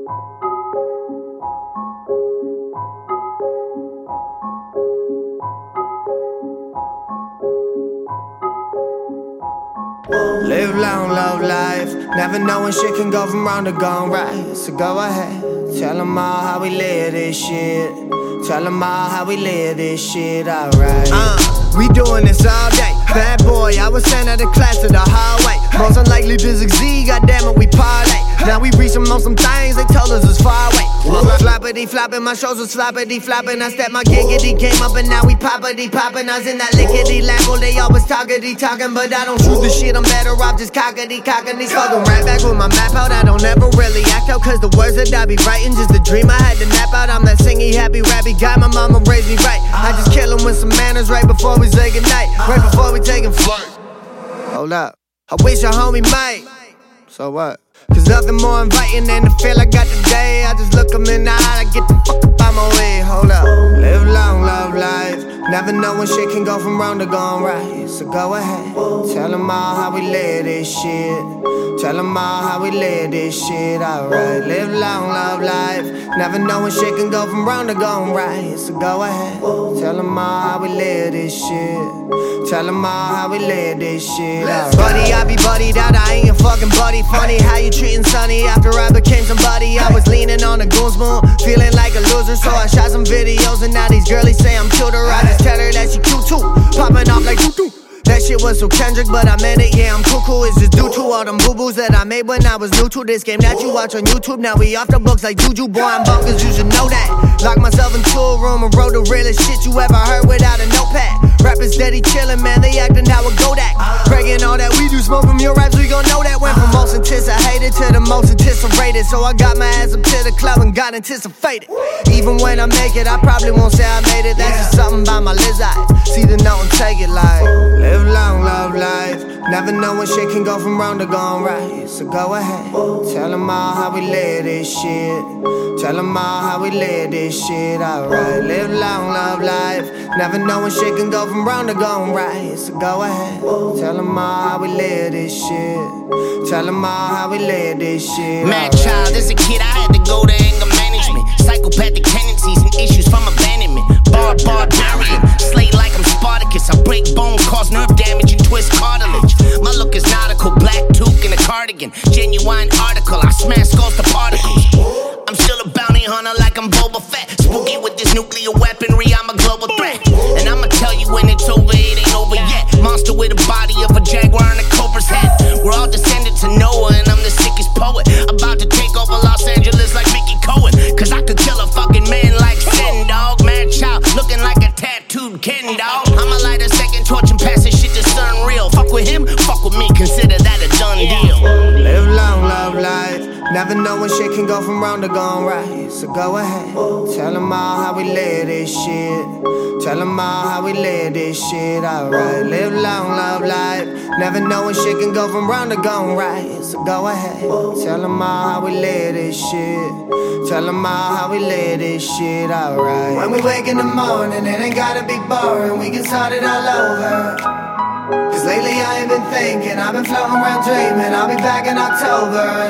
Live long, love life. Never knowing shit can go from wrong to gone right. So go ahead, tell them all how we live this shit. Tell them all how we live this shit, alright. We doing this all day. Bad boy, I was sent out of class to the hallway. Most unlikely to succeed, goddammit, we parlay. Now we reaching on some things they told us was far away. Floppity flopping, my shows was floppity flopping. I stepped my giggity, came up and now we poppity popping. I was in that lickety lambo, they always talkity talking, but I don't shoot the shit, I'm better off just cockity cocking these fucking right back with my map out. I don't ever really act out, cause the words that I be writing, just a dream I had to nap out. I'm that singy, happy, rappy guy, my mama raised me right. I just kill him with some manners right before we say goodnight, right before we taking flight. Hold up, I wish a homie might. So what? Cause nothing more inviting than the feel I got today. I just look 'em in the eye, I get the fuck up out my way. Hold up, live long, love life. Never know when shit can go from wrong to gone right. So go ahead, tell them all how we live this shit. Tell them all how we live this shit, alright. Live long, love life. Never know when shit can go from wrong to gone right. So go ahead, tell them all how we live this shit. Tell them all how we live this shit, alright. Buddy, I be buddied out, I ain't your fucking buddy. Funny how you treating Sonny after I became somebody. I was leaning on a goon spoon, feeling like a loser, so I shot some videos and now these girlies say I'm cuter. I just tell her that she cute too, popping off like doo-doo. That shit was so Kendrick, but I meant it, yeah, I'm cuckoo. It's just due to all them boo-boos that I made when I was new to this game that you watch on YouTube. Now we off the books like Juju, boy, I'm bonkers, you should know that. Locked myself into a room and wrote the realest shit you ever heard without a notepad. Rappers steady chillin', man, they actin' how it go that. Breaking all that we do, smoke from your raps, we gon' know that. Went from most anticipated to the most anticipated. So I got my ass up to the club and got anticipated. Even when I make it, I probably won't say I made it. That's just something by my lizard. See the note and take it like live long, love life. Never know when shit can go from wrong to gone right. So go ahead, tell them all how we live this shit. Tell them all how we live this shit, alright. Live long, love life. Never know when shit can go from wrong to gone right. So go ahead, tell them all how we live this shit. Tell them all how we live this shit. Mad child, as a kid I had to go to anger management. Psychopathic tendencies and issues from abandonment. Barbarian, slay like I'm Spartacus. I break bone, cause nerve damage and twist cartilage. My look is nautical, black toque in a cardigan. Genuine article, I smash skulls to particles. I'm still a bounty hunter like I'm Boba Fett. Spooky with this nuclear weaponry, I'm a global threat. And I'ma tell you when it's over, it ain't over yet. Monster with a body of a jaguar and a cobra's head. We're all descendants of Noah and I'm the sickest poet. About to take over Los Angeles like Mickey Cohen. Cause I could kill a fucking man like Sin, dog. Mad child, looking like a tattooed Ken, dog. I'ma light a second torch and pass this shit to Sun Real. Fuck with him, fuck with me, consider that a done deal. Live long, love life. Never know when shit can go from wrong to gone right. So go ahead, tell them all how we live this shit. Tell them all how we live this shit, alright. Live long, love life. Never know when shit can go from wrong to gone right. So go ahead, tell them all how we live this shit. Tell them all how we live this shit, alright. When we wake in the morning, it ain't gotta be boring. We can start it all over. Cause lately I ain't been thinking, I've been floating around dreaming. I'll be back in October and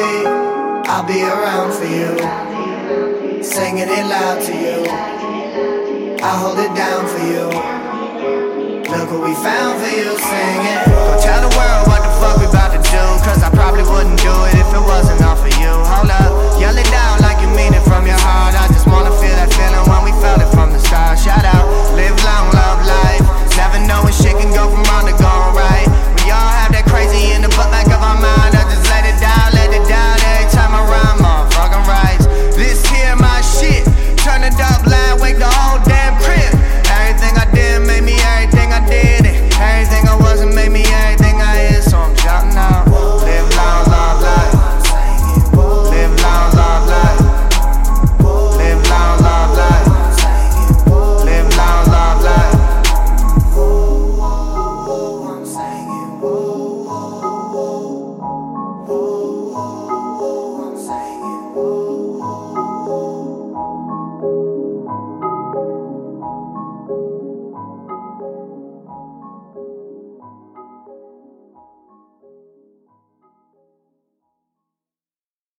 I'll be around for you, singing it loud to you. I'll hold it down for you. Look what we found for you, sing it. Go tell the world what the fuck we about to do, cause I probably wouldn't do it if it wasn't all for you. Hold